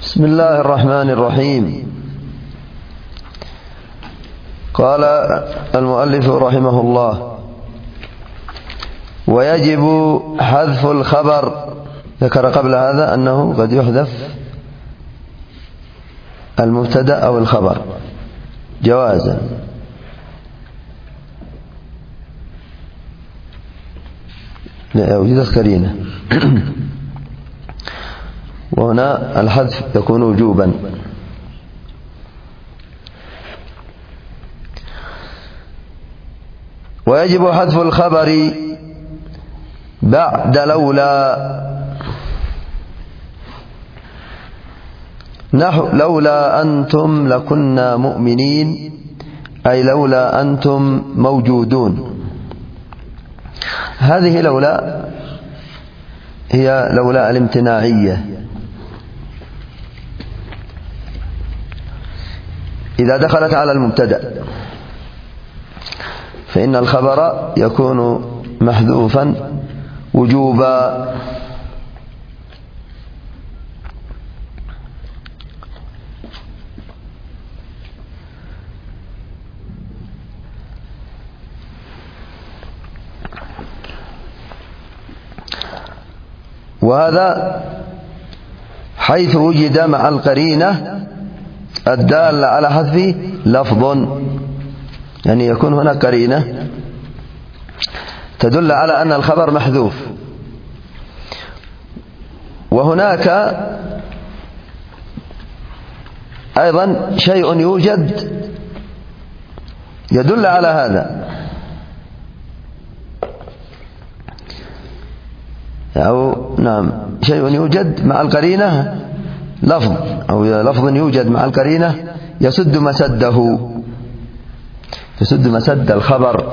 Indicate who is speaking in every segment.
Speaker 1: بسم الله الرحمن الرحيم. قال المؤلف رحمه الله: ويجب حذف الخبر. ذكر قبل هذا أنه قد يحذف المبتدأ أو الخبر جوازا، وجدت قرينة وهنا الحذف يكون وجوبا. ويجب حذف الخبر بعد لولا، نحو لولا أنتم لكنا مؤمنين، أي لولا أنتم موجودون. هذه لولا هي لولا الامتناعية. إذا دخلت على المبتدأ فإن الخبر يكون محذوفا وجوبا. وهذا حيث وجد مع القرينة الدالة على حذف لفظ، يعني يكون هناك قرينة تدل على أن الخبر محذوف، وهناك أيضا شيء يوجد يدل على هذا، أو نعم شيء يوجد مع القرينة، لفظ أو لفظ يوجد مع القرينة يسد مسده، يسد مسد الخبر.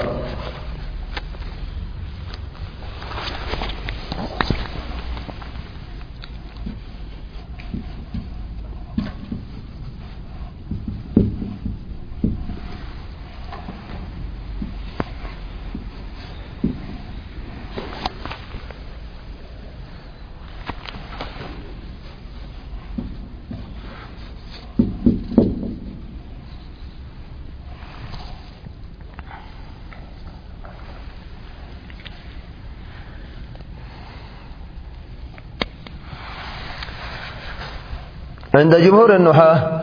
Speaker 1: عند جمهور النحاة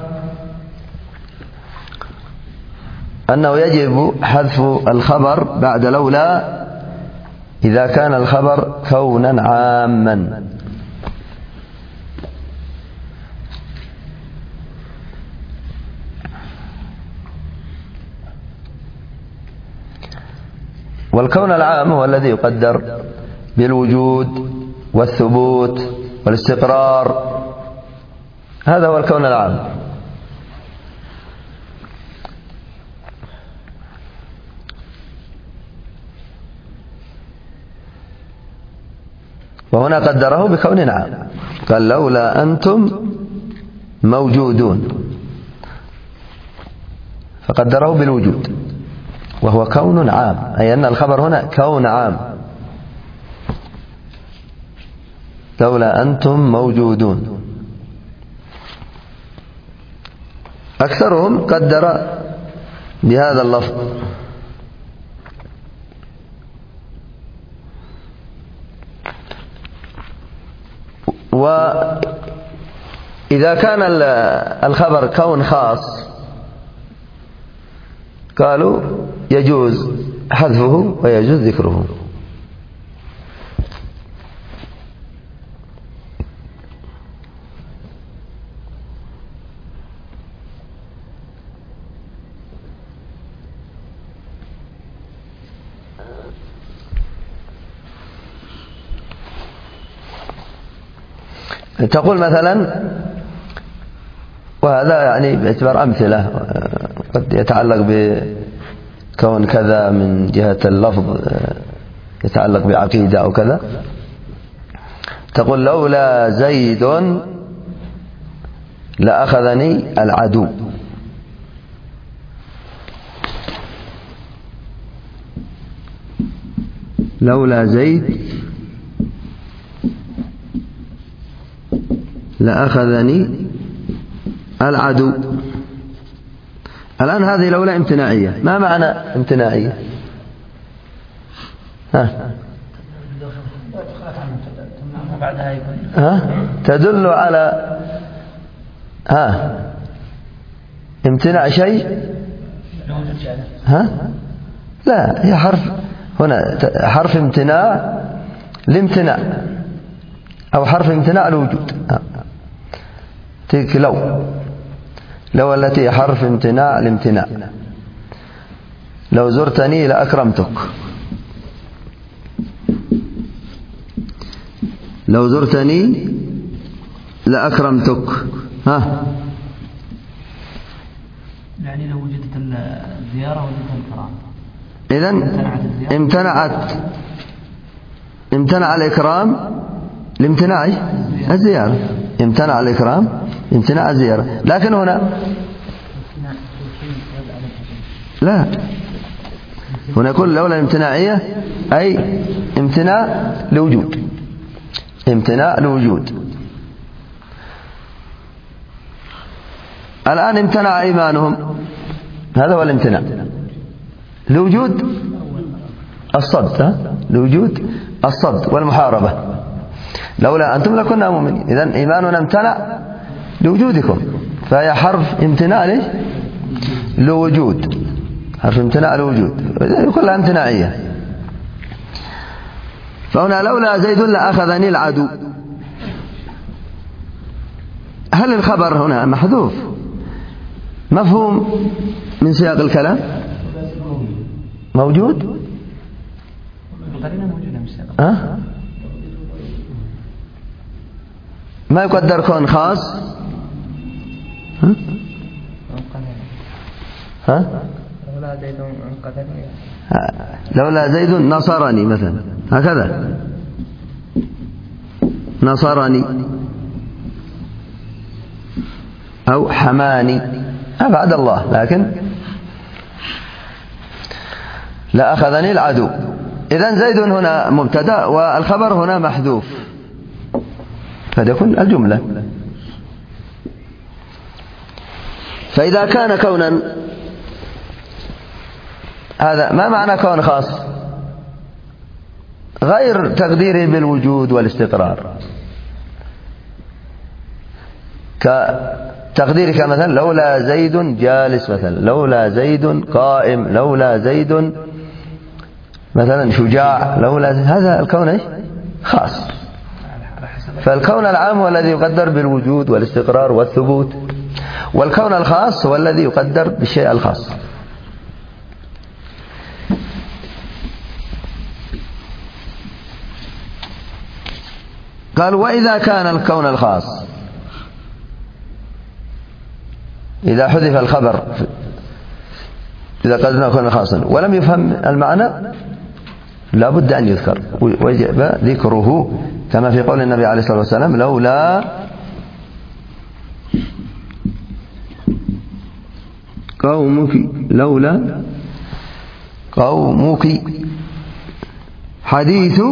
Speaker 1: أنه يجب حذف الخبر بعد لولا إذا كان الخبر كونا عاما، والكون العام هو الذي يقدر بالوجود والثبوت والاستقرار، هذا هو الكون العام. وهنا قدره بكون عام، قال لولا أنتم موجودون، فقدره بالوجود وهو كون عام، أي أن الخبر هنا كون عام، لولا أنتم موجودون. أكثرهم قدر بهذا اللفظ. وإذا كان الخبر كون خاص قالوا يجوز حذفه ويجوز ذكره. تقول مثلا، وهذا يعني باعتبار أمثلة قد يتعلق بكون كذا من جهة اللفظ، يتعلق بعقيدة أو كذا، تقول لولا زيد لأخذني العدو. لولا زيد لأخذني العدو. الآن هذه لولا امتناعية. ما معنى امتناعية؟ تدل على امتناع شيء. لا، هي هنا حرف امتناع لامتناع، أو حرف امتناع لوجود. تلك لو التي حرف امتناع لامتناع. لو زرتني لأكرمتك، لو زرتني لأكرمتك.
Speaker 2: يعني لو وجدت الزيارة وجدت الكرام.
Speaker 1: إذن امتنع الإكرام لامتناع الزيارة. امتنع الإكرام امتناع الزيارة. لكن هنا لا، هنا يقول لولا امتناعية أي امتناع لوجود. امتناع لوجود. الآن امتنع إيمانهم، هذا هو الامتناع لوجود الصد، لوجود الصد والمحاربة. لولا أنتم لكنا مؤمنين. إذن إيماننا امتنع لوجودكم، فهي حرف امتناع ليش؟ لوجود. حرف امتناع لوجود، كلها امتناعية. فهنا لولا زيد لأخذني العدو. هل الخبر هنا محذوف مفهوم من سياق الكلام؟ موجود؟ ما يقدر كون خاص؟ لولا زيد نصرني مثلا، هكذا نصرني أو حماني، أبعد الله. لكن لأخذني العدو. إذن زيد هنا مبتدأ والخبر هنا محذوف، فتكون الجملة. فإذا كان كونا، هذا ما معنى كون خاص؟ غير تقديره بالوجود والاستقرار، كتقديرك مثلا لولا زيد جالس، مثلا لولا زيد قائم، لولا زيد مثلا شجاع، لولا زيد. هذا الكون ايش؟ خاص. فالكون العام هو الذي يقدر بالوجود والاستقرار والثبوت، والكون الخاص هو الذي يقدر بالشيء الخاص. قال وإذا كان الكون الخاص، إذا حذف الخبر، إذا قدرنا كون خاصا ولم يفهم المعنى لا بد أن يذكر، ويجب ذكره، كما في قول النبي عليه الصلاة والسلام لولا قومك، لولا قومك حديث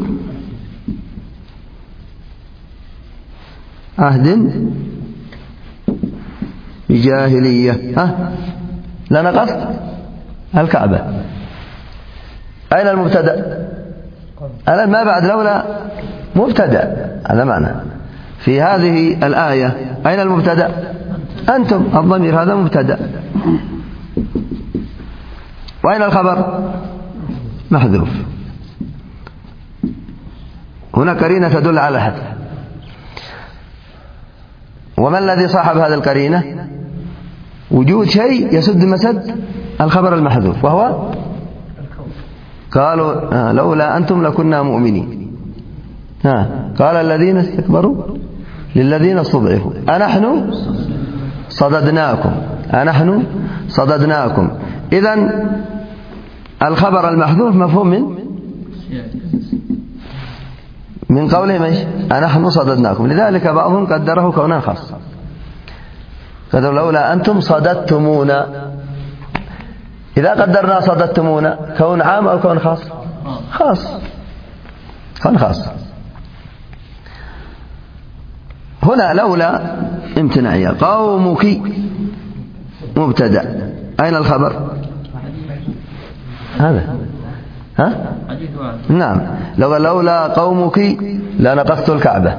Speaker 1: عهد بجاهلية. لا نقص الكعبة. أين المبتدأ؟ الآن ما بعد لولا مبتدأ، هذا معنى. في هذه الآية أين المبتدأ؟ أنتم، الضمير هذا مبتدأ. وأين الخبر؟ محذوف. هنا قرينة تدل على الحذف. وما الذي صاحب هذه القرينة؟ وجود شيء يسد مسد الخبر المحذوف، وهو قالوا لولا أنتم لكنا مؤمنين. قال الذين استكبروا للذين استضعفوا أنحن صددناكم، أنحن صددناكم. إذن الخبر المحذوف مفهوم من قولهم ايش؟ أنحن صددناكم. لذلك بعضهم قدره كونا خاصا، قالوا لولا أنتم صددتمونا. إذا قدرنا صددتمونا كون عام أو كون خاص؟ خاص، كون خاص. هنا لولا امتناعية. قومك مبتدأ، أين الخبر؟ هذا نعم. لولا قومك لنقضت الكعبة.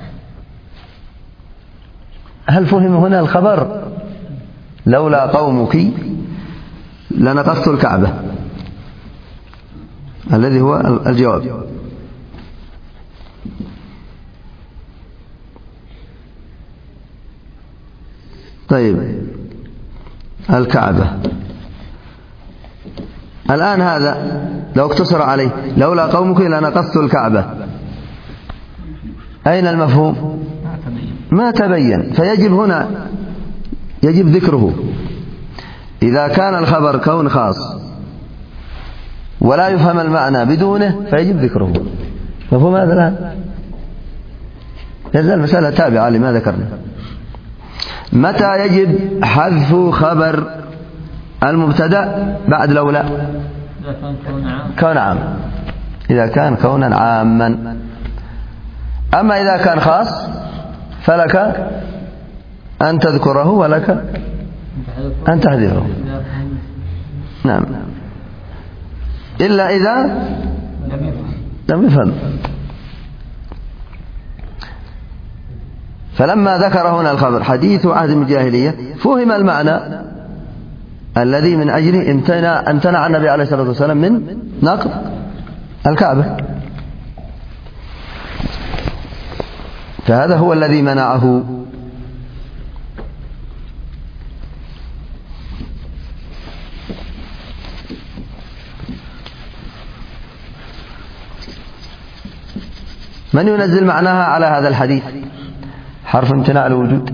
Speaker 1: هل فهم هنا الخبر؟ لولا قومك لنقضت الكعبة، الذي هو الجواب. طيب، الكعبة الآن هذا لو اقتصر عليه لولا قومك لنقضت الكعبة، أين المفهوم؟ ما تبين. فيجب هنا يجب ذكره. إذا كان الخبر كون خاص ولا يفهم المعنى بدونه فيجب ذكره. مفهوم هذا الآن؟ هذه المسألة تابعة لما ذكرنا. متى يجب حذف خبر المبتدأ بعد لولا؟ كون عام، إذا كان كونا عاما. أما إذا كان خاص فلك أن تذكره ولك أن تحذفه. نعم، إلا إذا لم يفهم. فلما ذكر هنا الخبر حديث عهد الجاهلية فهم المعنى الذي من أجله امتنع النبي عليه الصلاة والسلام من نقض الكعبة، فهذا هو الذي منعه. من ينزل معناها على هذا الحديث؟ حرف امتناع الوجود.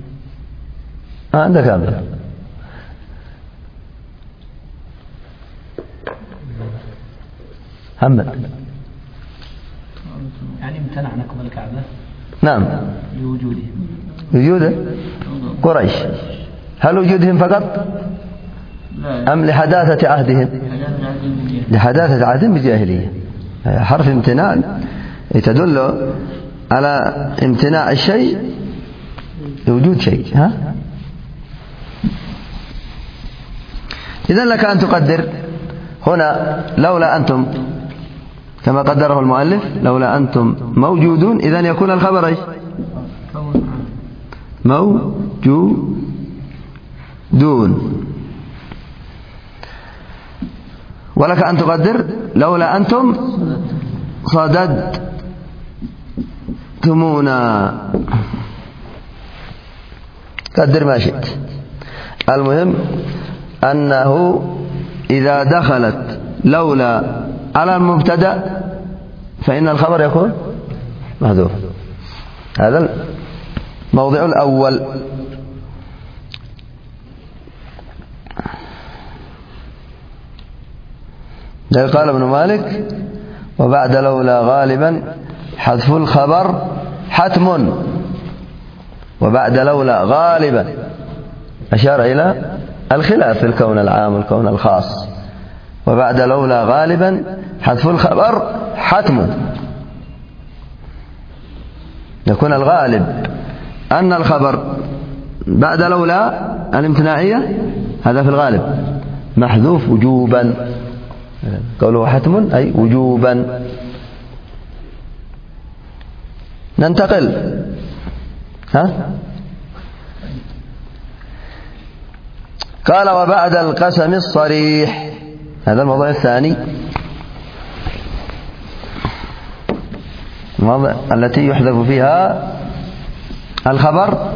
Speaker 1: عندك هذا محمد.
Speaker 2: يعني امتنع نقض الكعبة.
Speaker 1: نعم، لوجوده قريش. هل وجودهم فقط أم لحداثة عهدهم؟ لحداثة عهدهم بجاهلية. حرف امتناع تدل على امتناع الشيء لوجود شيء. إذن لك أن تقدر هنا لولا أنتم كما قدره المؤلف، لولا أنتم موجودون، إذن يكون الخبر ايش؟ موجودون. ولك أن تقدر لولا أنتم صددتمونا، قدر ما شئت. المهم أنه إذا دخلت لولا على المبتدأ فإن الخبر يكون محذوف. هذا الموضع الأول. قال ابن مالك: وبعد لولا غالبا حذف الخبر حتم. وبعد لولا غالبا أشار إلى الخلاف في الكون العام والكون الخاص. وبعد لولا غالبا حذف الخبر حتم، يكون الغالب أن الخبر بعد لولا الامتناعية هذا في الغالب محذوف وجوبا. قوله حتم أي وجوبا. ننتقل. قال: وبعد القسم الصريح. هذا الموضوع الثاني، الموضع التي يحذف فيها الخبر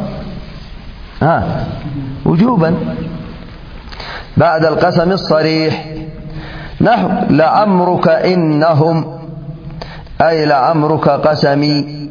Speaker 1: وجوبا. بعد القسم الصريح نحو لعمرك إنهم، أي لعمرك قسمي.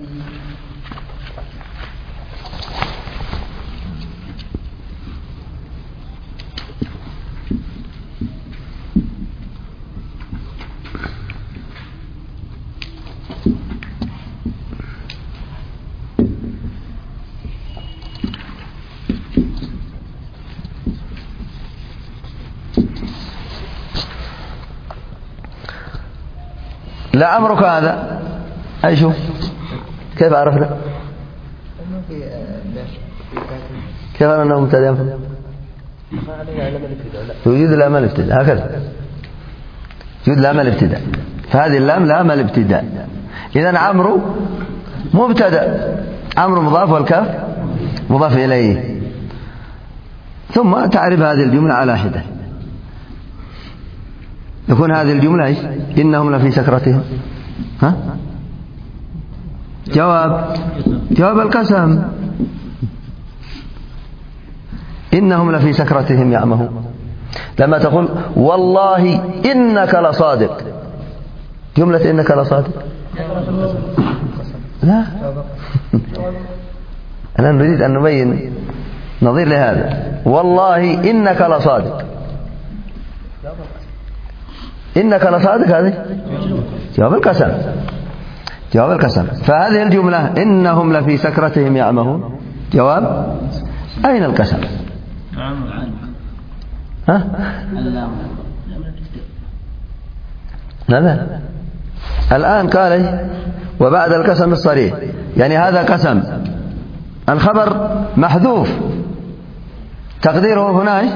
Speaker 1: لعمرك هذا أي شو كيف عرفنا؟ كيف أنه مبتدأ؟ وجود لام الابتداء هكذا، وجود لام الابتداء، فهذه اللام لام الابتداء. إذن عمرو مبتدأ، عمرو مضاف والكاف مضاف إليه. ثم تعرف هذه الجملة على حدة، يكون هذه الجملة إيش؟ إنهم لفي سكرتهم. ها؟ جواب القسم، إنهم لفي سكرتهم يعمهون. لما تقول والله إنك لصادق، جملة إنك لصادق لا أنا نريد أن نبين نظير لهذا. والله إنك لصادق، إنك لصادق هذه جواب القسم، جواب القسم. فهذه الجملة إنهم لفي سكرتهم يعمهون جواب أين القسم؟ ها؟ ماذا؟ الآن قال وبعد القسم الصريح، يعني هذا قسم، الخبر محذوف، تقديره هنا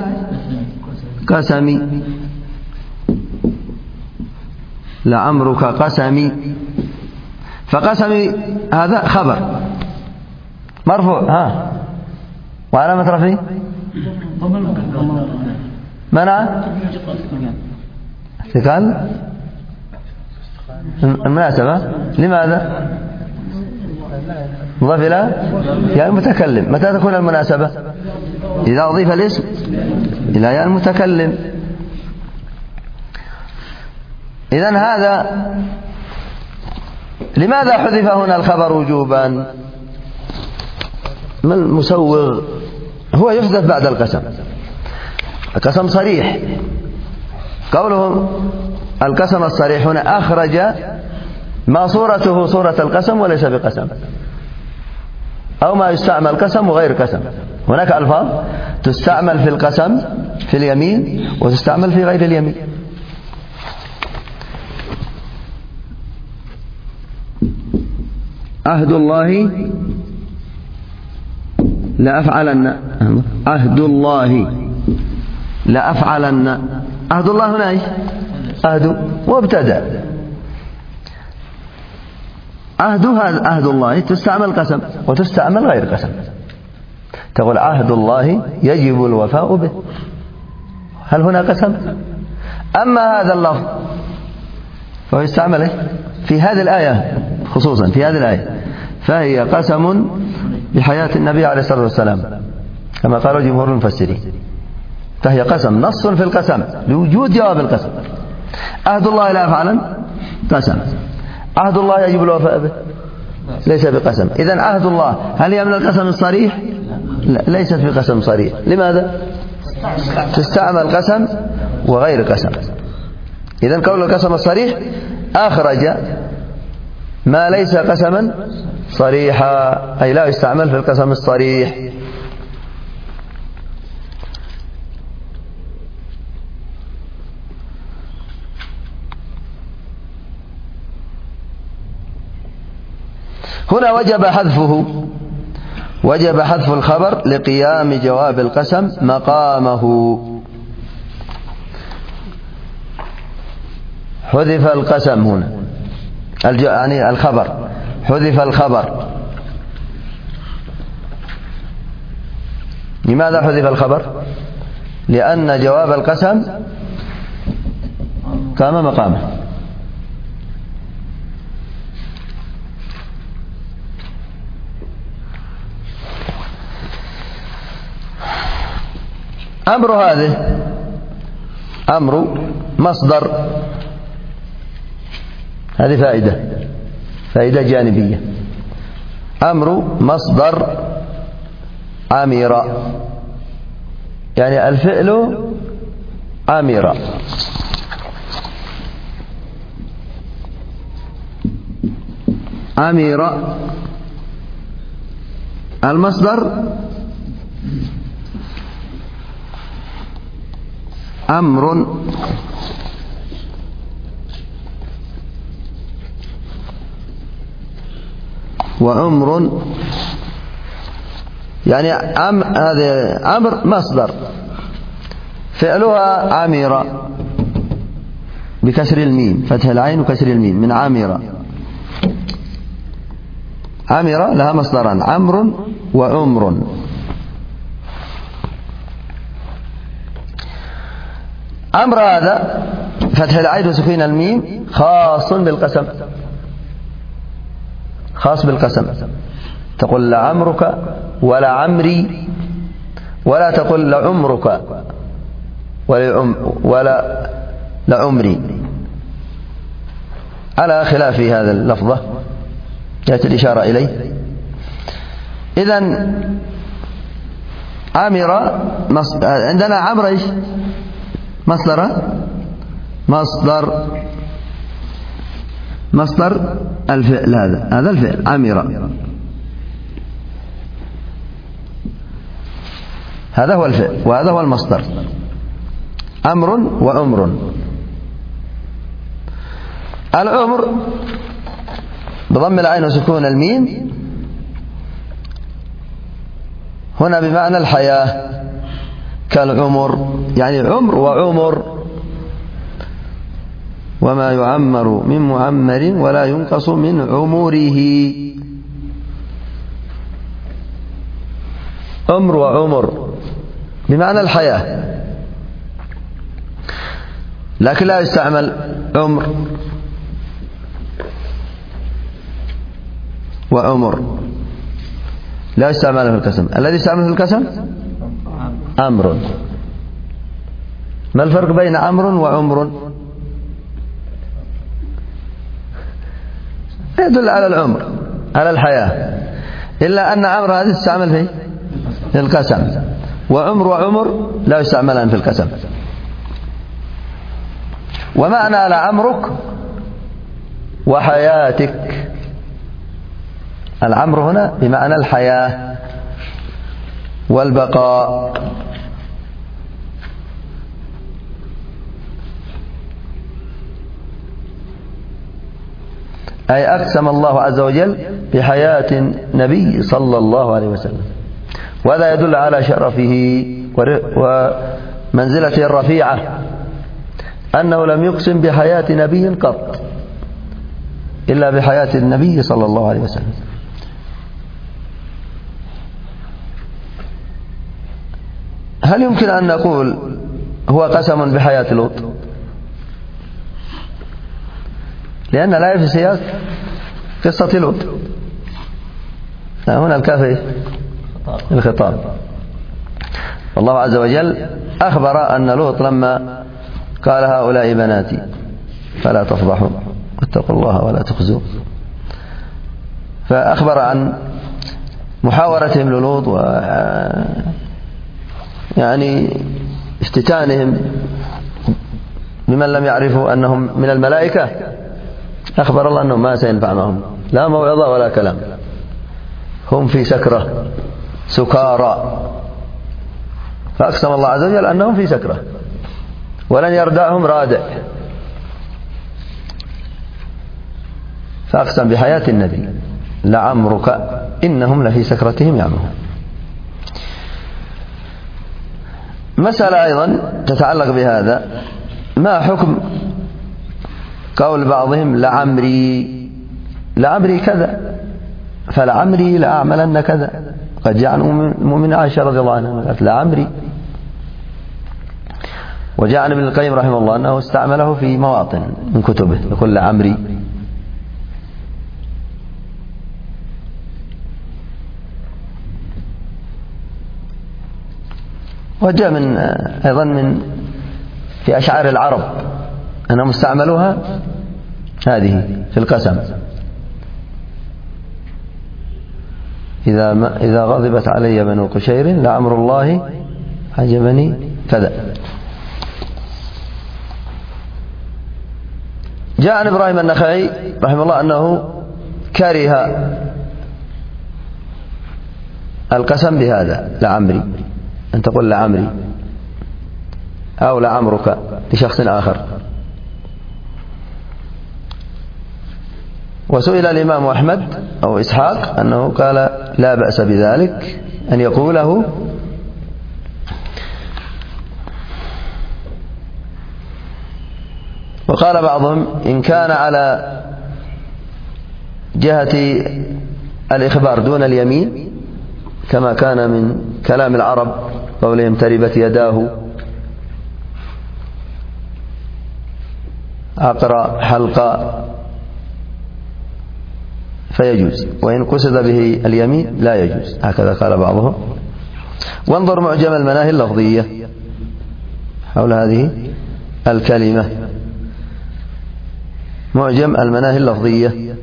Speaker 1: قسمي، لعمرك قسمي، فقسمي هذا خبر مرفوع. ها؟ وعلامة رفعه منع ثقال المناسبة. لماذا؟ مضاف إلى ياء المتكلم. متى تكون المناسبة؟ إذا أضيف الاسم إلى ياء المتكلم. إذن هذا لماذا حذف هنا الخبر وجوبا؟ ما المسوغ؟ هو يحذف بعد القسم، القسم صريح. قوله القسم الصريح هنا أخرج ما صورته صورة القسم وليس بقسم، أو ما يستعمل قسم وغير قسم. هناك ألفاظ تستعمل في القسم في اليمين وتستعمل في غير اليمين. عهد الله لأفعلن، عهد الله لأفعلن، عهد الله هنا عهد مبتدأ، عهد الله تستعمل قسم وتستعمل غير قسم. تقول عهد الله يجب الوفاء به، هل هنا قسم؟ أما هذا اللفظ فهو يستعمل في هذه الآية، خصوصا في هذه الآية، فهي قسم بحياة النبي عليه الصلاة والسلام كما قال جمهور المفسرين، فهي قسم، نص في القسم لوجود جواب القسم. عهد الله لا يفعلن قسم، عهد الله يجب الوفاء به ليس بقسم. إذن عهد الله هل هي من القسم الصريح؟ لا، ليست بقسم صريح. لماذا؟ تستعمل قسم وغير قسم. إذن قول القسم الصريح أخرج ما ليس قسما صريحا، أي لا يستعمل في القسم الصريح. هنا وجب حذف الخبر لقيام جواب القسم مقامه. حذف القسم هنا، يعني الخبر، حذف الخبر. لماذا حذف الخبر؟ لأن جواب القسم قام مقامه. أمر هذه أمر مصدر، هذه فائدة جانبية. أمر مصدر عامر، يعني الفعل عامر. عامر المصدر أمر وأمر يعني هذا عمر مصدر، فعلها عامرة بكسر الميم، فتح العين وكسر الميم، من عامرة. عامرة لها مصدران، عمر وعمر. عمر هذا فتح العين وسكين الميم خاص بالقسم، خاص بالقسم. تقول لعمرك ولا عمري، ولا تقول لعمرك ولا لعمري، على خلاف هذا اللفظة يأتي الإشارة إليه. إذن عامرة عندنا عمرة إيش مصدر الفعل، هذا الفعل عامرة، هذا هو الفعل وهذا هو المصدر، أمر وعمر. العمر بضم العين وسكون الميم هنا بمعنى الحياة، كالعمر، يعني عمر وعمر. وما يعمر من معمر ولا ينقص من عمره. عمر وعمر بمعنى الحياة، لكن لا يستعمل عمر وعمر، لا يستعمل في القسم. الذي يستعمل في القسم أمر. ما الفرق بين أمر وعمر؟ يدل على العمر، على الحياة، إلا أن أمر هذا يستعمل في القسم، وعمر وعمر لا يستعملان في القسم. ومعنى لعمرك وحياتك، العمر هنا بمعنى الحياة والبقاء. أي أقسم الله عز وجل بحياة النبي صلى الله عليه وسلم، وهذا يدل على شرفه ومنزلته الرفيعة، أنه لم يقسم بحياة نبي قط إلا بحياة النبي صلى الله عليه وسلم. هل يمكن أن نقول هو قسم بحياة لوط؟ لأن لا في سياق قصة لوط، هنا الكاف الخطاب. الله عز وجل أخبر أن لوط لما قال هؤلاء بناتي فلا تفضحوا واتقوا الله ولا تخزوا، فأخبر عن محاورتهم للوط و يعني افتتانهم بمن لم يعرفوا أنهم من الملائكة. أخبر الله أنهم ما سينفع معهم لا موعظة ولا كلام، هم في سكرة سكارى، فأقسم الله عز وجل أنهم في سكرة ولن يردعهم رادع، فأقسم بحياة النبي لعمرك إنهم لفي سكرتهم يعمهون. مسألة أيضا تتعلق بهذا، ما حكم قول بعضهم لعمري كذا، فلعمري لأعملن كذا. قد جاء عن المؤمن عائشة رضي الله عنها قالت لعمري، وجاء عن ابن القيم رحمه الله أنه استعمله في مواطن من كتبه يقول لعمري. وجاء من أيضا في أشعار العرب أنهم استعملوها هذه في القسم، إذا غضبت علي بنو قشير لعمر الله عجبني كذا. جاء عن إبراهيم النخعي رحمه الله أنه كره القسم بهذا لعمري، أن تقول لعمري أو لعمرك لشخص آخر. وسئل الإمام أحمد أو إسحاق أنه قال لا بأس بذلك أن يقوله وقال بعضهم إن كان على جهة الإخبار دون اليمين كما كان من كلام العرب قولهم تربت يداه عقر حلقة فيجوز، وإن قصد به اليمين لا يجوز، هكذا قال بعضهم. وانظر معجم المناهي اللفظية حول هذه الكلمة، معجم المناهي اللفظية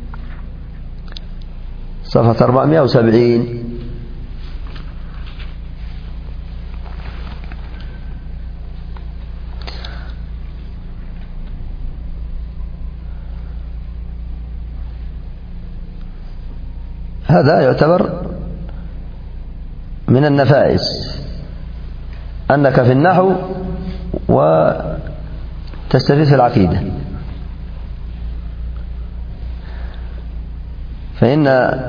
Speaker 1: صفحة 470. هذا يعتبر من النفائس أنك في النحو وتستفيد في العقيدة، فإن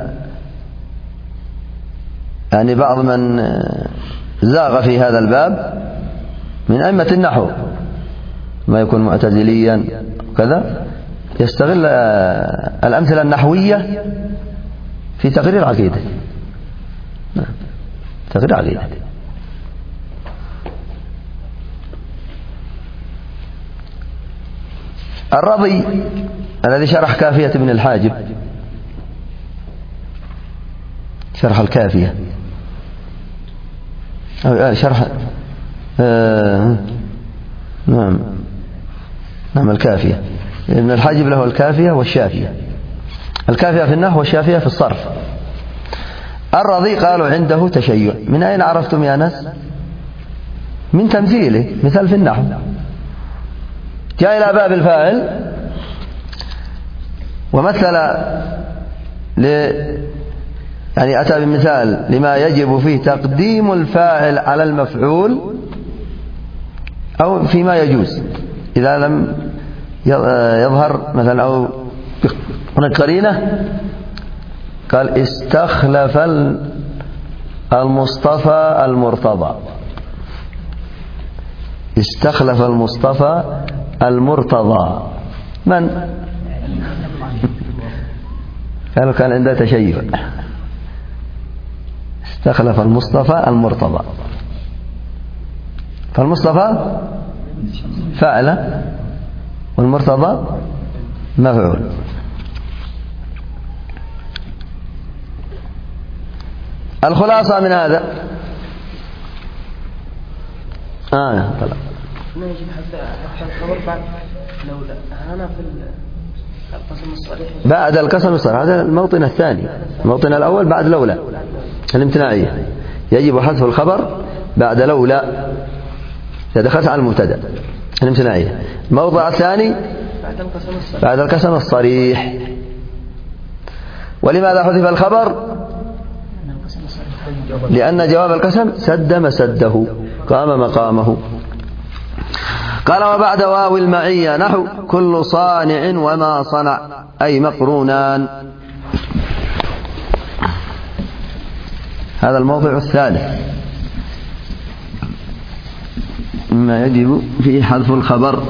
Speaker 1: يعني بعض من زاغ في هذا الباب من أئمة النحو ما يكون معتزليا كذا يستغل الأمثلة النحوية في تقرير العقيدة، تقرير العقيدة. الرضي الذي شرح كافية ابن الحاجب، شرح الكافية شرح نعم الكافية. ابن الحاجب له الكافية والشافية، الكافية في النحو والشافية في الصرف. الرضي قالوا عنده تشيع. من أين عرفتم يا ناس؟ من تمثيله، مثال في النحو جاء إلى باب الفاعل ومثل يعني أتى بمثال لما يجب فيه تقديم الفاعل على المفعول أو فيما يجوز إذا لم يظهر مثلا أو هناك قرينة. قال استخلف المصطفى المرتضى، استخلف المصطفى المرتضى. من؟ قالوا كان عنده تشيع. استخلف المصطفى المرتضى، فالمصطفى فاعل والمرتضى مفعول. الخلاصة من هذا طلع
Speaker 3: ما يجب حتى الخبر بعد لولا هنا في القسم الصريح
Speaker 1: بعد القسم الصريح. هذا الموطن الثاني. الموطن الأول بعد لولا الامتناعية، يجب حذف الخبر بعد لولا إذا دخلت على المبتدأ الامتناعية. الموضع الثاني بعد القسم الصريح. ولماذا حذف الخبر؟ لأن جواب القسم سد مسده، قام مقامه. قال وبعد واو المعية نحو كل صانع وما صنع، أي مقرونان. هذا الموضع الثالث مما يجب فيه حذف الخبر.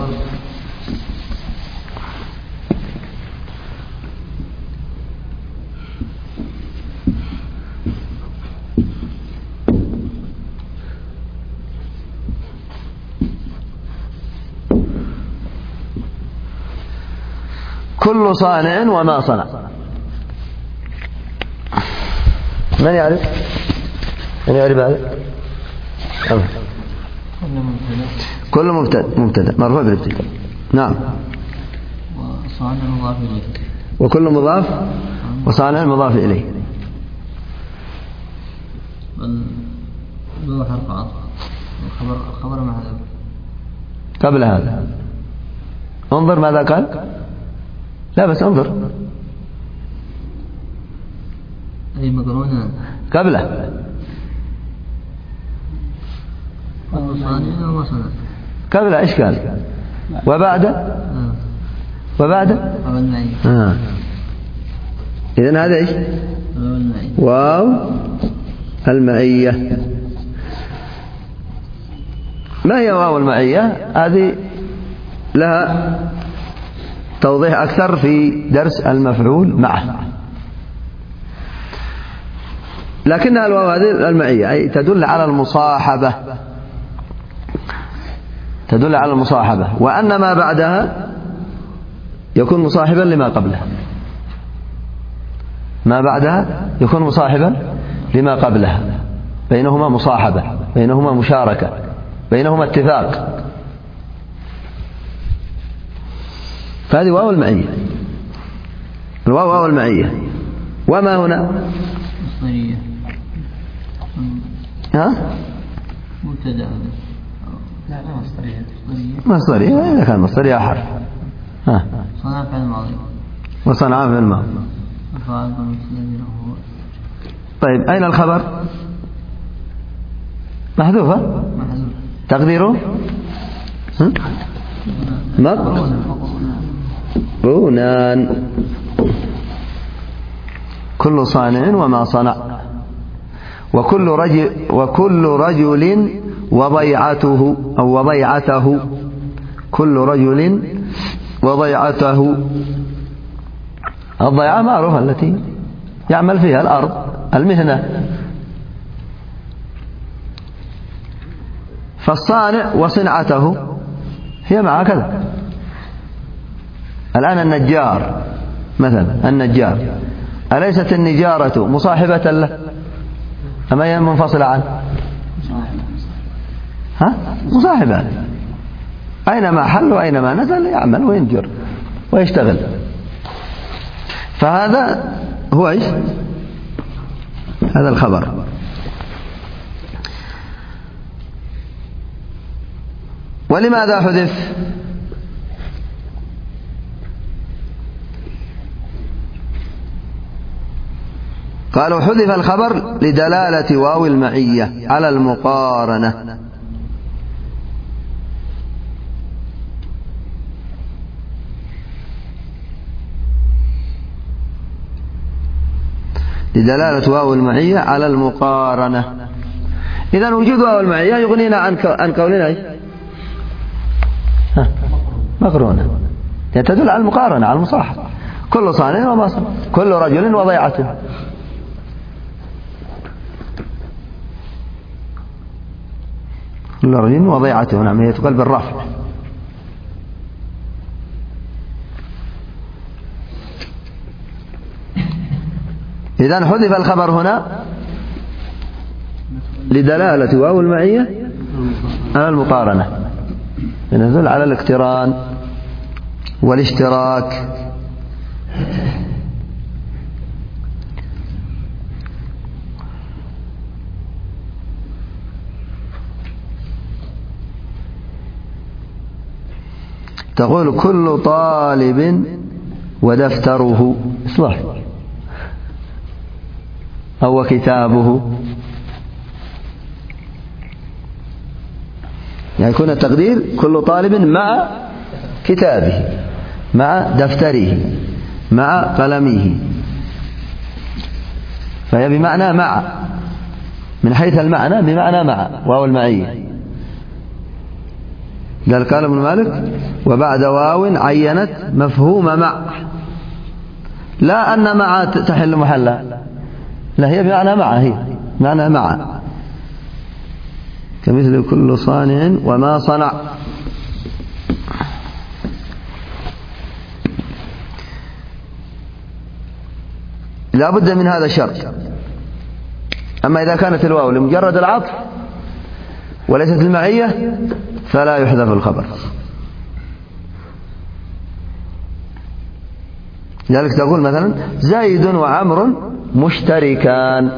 Speaker 1: كل صانع وما صنع. من يعرف؟ من يعرف هذا؟ كل مبتدأ مرفوع بالابتداء. نعم.
Speaker 2: وصانع مضاف إليه.
Speaker 1: وكل مضاف وصانع مضاف إليه.
Speaker 2: والواو حرف عطف. الخبر مع هذا.
Speaker 1: قبل هذا انظر ماذا قال. لا بس انظر.
Speaker 2: أي مقرونة
Speaker 1: قبله.
Speaker 2: صانع وما صنع.
Speaker 1: قبله إيش قال؟ وبعد وبعد
Speaker 2: المعية.
Speaker 1: إذن هذا إيش؟ واو المعية. ما هي واو المعية؟ هذه لها توضيح أكثر في درس المفعول معه، لكنها الواو هذه المعية أي تدل على المصاحبة، تدل على المصاحبة، وأن ما بعدها يكون مصاحبا لما قبلها، ما بعدها يكون مصاحبا لما قبلها، بينهما مصاحبة، بينهما مشاركة، بينهما اتفاق. فهذه واو المعية، الواو واو المعية. وما هنا
Speaker 2: مصدرية.
Speaker 1: ها
Speaker 2: مبتدأ. لا مصدرية.
Speaker 1: مصدرية إذا كان مصدرية حرف. ها
Speaker 2: صنع فعل الماضي
Speaker 1: وصنع في الماضي. طيب أين الخبر؟ محذوفة تقديره مقرونان، كل صانع وما صنع، وكل رجل وضيعته أو وضيعته، كل رجل وضيعته. الضيعة معروفة التي يعمل فيها الأرض، المهنة. فالصانع وصنعته هي مع كذا. الآن النجار مثلا، النجار أليست النجارة مصاحبة له أم هي منفصلة عنه؟ ها؟ مصاحبة، أينما حل وأينما نزل يعمل وينجر ويشتغل. فهذا هو إيش؟ هذا الخبر. ولماذا حذف؟ قالوا حذف الخبر لدلالة واو المعية على المقارنة. لدلالة واو المعية على المقارنة. إذن وجود واو المعية يغنينا عن كوننا مقرونة، تدل على المقارنة، على المصاحبة. كل صانع وما صنع، كل رجل وضيعته. كل رجل وضيعته، نعم، هي تقال بالرفع. إذن حذف الخبر هنا لدلالة واو المعية على المقارنة، يدل على الاقتران والاشتراك. تقول كل طالب ودفتره إصلاح أو كتابه، يعني يكون التقدير كل طالب مع كتابه، مع دفتره، مع قلمه، فهي بمعنى مع، من حيث المعنى بمعنى مع واو المعية. قال ابن مالك وبعد واو عينت مفهوم مع، لا أن مع تحل محلها، لا، هي بمعنى مع، هي معنى مع، كمثل كل صانع وما صنع. لا بد من هذا الشرط. أما إذا كانت الواو لمجرد العطف وليست المعية فلا يحذف الخبر. لذلك تقول مثلا زيد وعمر مشتركان،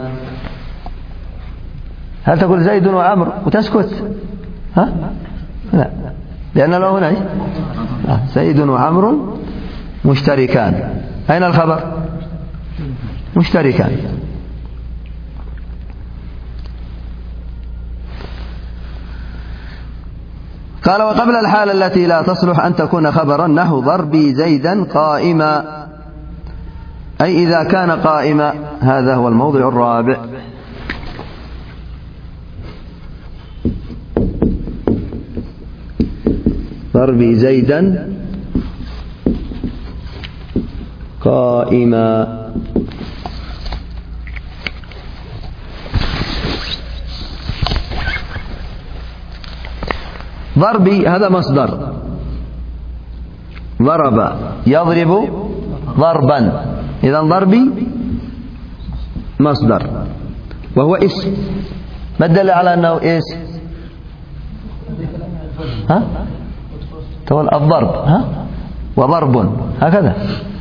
Speaker 1: هل تقول زيد وعمر وتسكت؟ ها؟ لا، لأن الواو هنا زيد وعمر مشتركان، أين الخبر؟ مشتركان. قال وقبل الحالة التي لا تصلح أن تكون خبرا نحو ضربي زيدا قائما، أي إذا كان قائما. هذا هو الموضع الرابع. ضربي زيدا قائما. ضربي هذا مصدر، ضرب يضرب ضربا، إذا ضربي مصدر وهو اسم. ما الدليل على أنه اسم؟ ها؟ تقول الضرب ها؟ وضرب هكذا.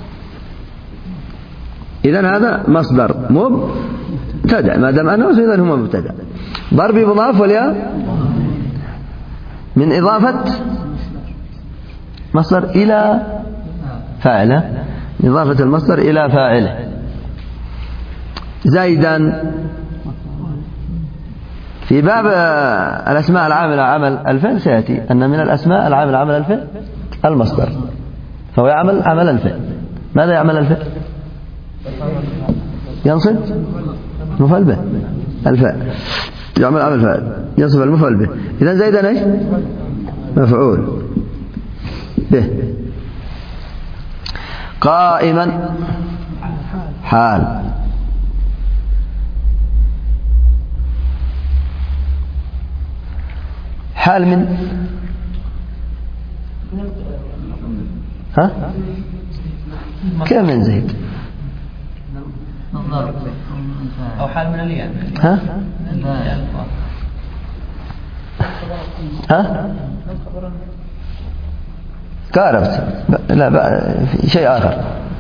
Speaker 1: إذن هذا مصدر مبتدأ، ما دام أنه إذن هو مبتدأ. ضربي مضاف والياء من إضافة مصدر إلى فاعله، إضافة المصدر إلى فاعله. زيدا في باب الأسماء العاملة عمل الفعل سيأتي أن من الأسماء العاملة عمل الفعل المصدر، فهو يعمل عمل الفعل. ماذا يعمل الفعل؟ ينصب مفعول به الفعل، يعمل عمل فاعل ينصب المفعول به. إذن زيدا ايش؟ مفعول به. قائما حال. حال من ها؟ كيف من زيد؟
Speaker 2: أو حال من الياء.
Speaker 1: ها؟ ها؟ قاربت. لا شيء آخر.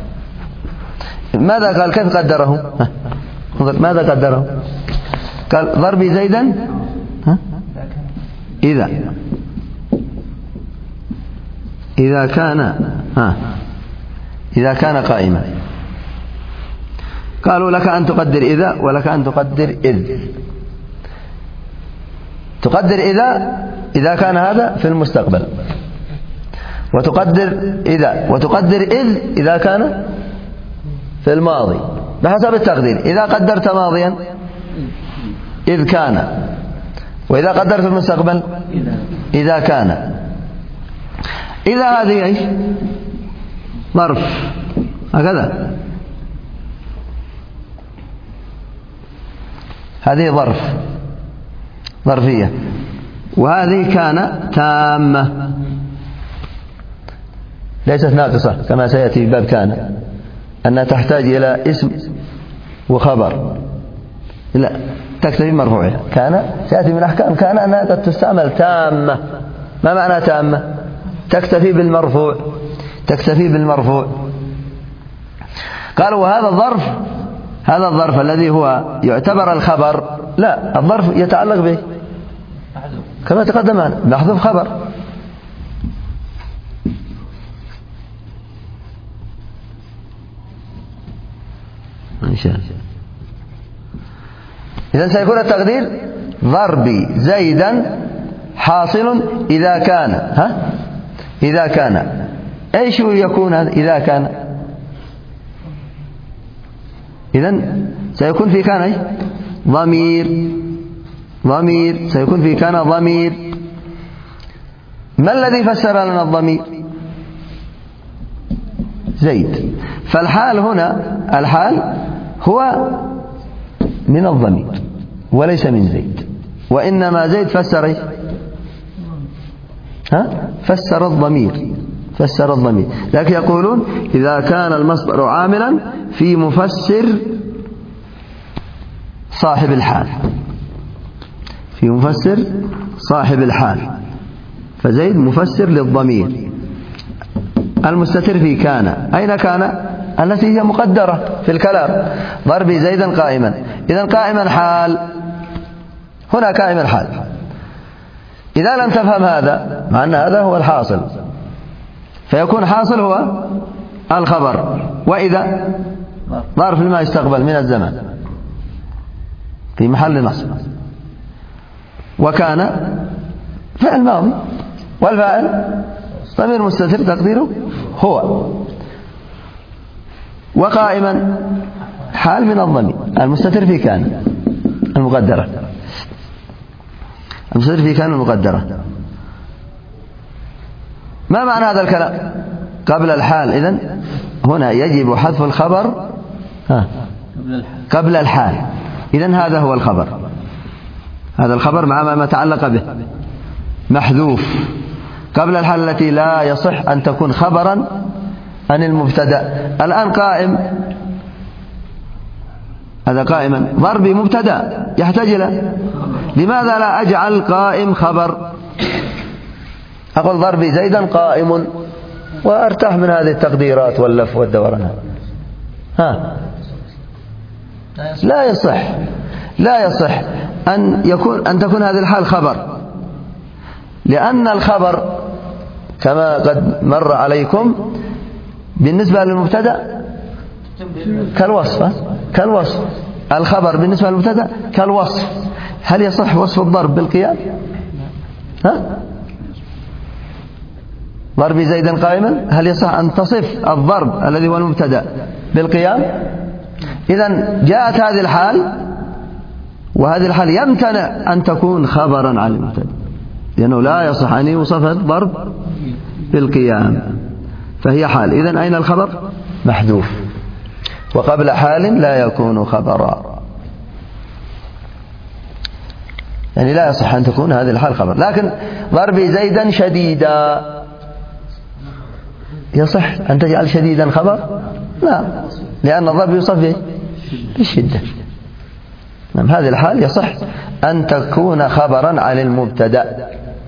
Speaker 1: ماذا قال؟ كيف قدره؟ ماذا قدره؟ قال ضربي زيدا ها؟ إذا كان قائما. قالوا لك أن تقدر إذا ولك أن تقدر إذ. تقدر إذا كان هذا في المستقبل، وتقدر إذا كان في الماضي بحسب التقدير. إذا قدرت ماضيا إذ كان، وإذا قدرت المستقبل إذا كان. إذا هذه إيش؟ ظرف هكذا، هذه ظرفية، وهذه كان تامة ليست ناقصة كما سيأتي في باب كان أنها تحتاج إلى اسم وخبر، لا تكتفي مرفوعها. كان سيأتي من أحكام كان أنها قد تستعمل تامة. ما معنى تامة؟ تكتفي بالمرفوع. قالوا وهذا الظرف الذي هو يعتبر الخبر، لا الظرف يتعلق به كما تقدم معنا محذوف خبر. إن شاء الله. إذن سيكون التقدير ضربي زيدا حاصل إذا كان إذا كان أيش يكون هذا؟ إذا كان إذن سيكون في كان ضمير سيكون في كان ضمير. ما الذي فسر لنا الضمير؟ زيد. فالحال هنا الحال هو من الضمير وليس من زيد، وإنما زيد فسر فسر الضمير. لكن يقولون إذا كان المصدر عاملا في مفسر صاحب الحال، فزيد مفسر للضمير المستتر في كان. أين كان؟ التي هي مقدرة في الكلام. ضربي زيدا قائما. إذن قائما حال، هنا قائما حال. إذا لم تفهم هذا مع أن هذا هو الحاصل، فيكون حاصل هو الخبر. وإذا ظرف لما يستقبل من الزمان في محل نصب. وكان فعل ماضي، والفاعل ضمير مستتر تقديره هو. وقائما حال من الضمير المستتر في كان المقدرة. ما معنى هذا الكلام؟ قبل الحال. إذن هنا يجب حذف الخبر قبل الحال. إذن هذا هو الخبر، هذا الخبر مع ما تعلق به محذوف قبل الحال التي لا يصح أن تكون خبرا عن المبتدأ. الآن قائم، هذا قائما ضربي مبتدأ يحتاج إلى، لماذا لا أجعل قائم خبر؟ أقول ضربي زيدا قائم وأرتاح من هذه التقديرات واللف والدوران. لا يصح أن تكون هذه الحال خبر، لأن الخبر كما قد مر عليكم بالنسبة للمبتدأ كالوصف. الخبر بالنسبة للمبتدأ كالوصف. هل يصح وصف الضرب بالقيام؟ ضربي زيدا قائما، هل يصح أن تصف الضرب الذي هو المبتدأ بالقيام؟ إذن جاءت هذه الحال، وهذه الحال يمتنع أن تكون خبرا عن المبتدأ، لأنه لا يصح أن يوصف الضرب بالقيام، فهي حال. إذن أين الخبر؟ محذوف، وقبل حال لا يكون خبرا، يعني لا يصح أن تكون هذه الحال خبر. لكن ضربي زيدا شديدا، يصح أن تجعل شديدا خبر؟ لا، لأن الضرب يوصف بالشدة. نعم، هذه الحال يصح أن تكون خبرا عن المبتدأ.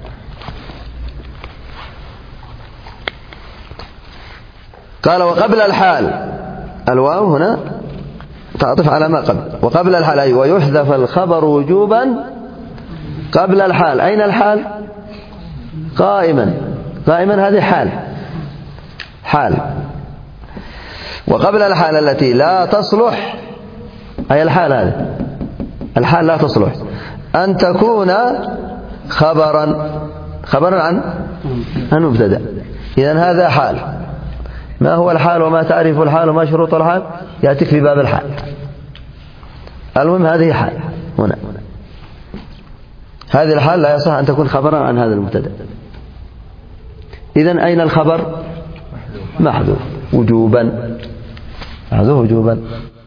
Speaker 1: قال وقبل الحال، الواو هنا تعطف على ما قبل. وقبل الحال أي ويحذف الخبر وجوبا قبل الحال. أين الحال؟ قائما هذه حال. وقبل الحال التي لا تصلح، أي الحال هذه الحال لا تصلح أن تكون خبرا عن مبتدأ. إذن هذا حال. ما هو الحال وما تعرف الحال وما شروط الحال يأتيك في باب الحال. المهم هذه حال. هنا هذه الحال لا يصح أن تكون خبرا عن هذا المبتدأ. إذن أين الخبر؟ محذوف وجوبا.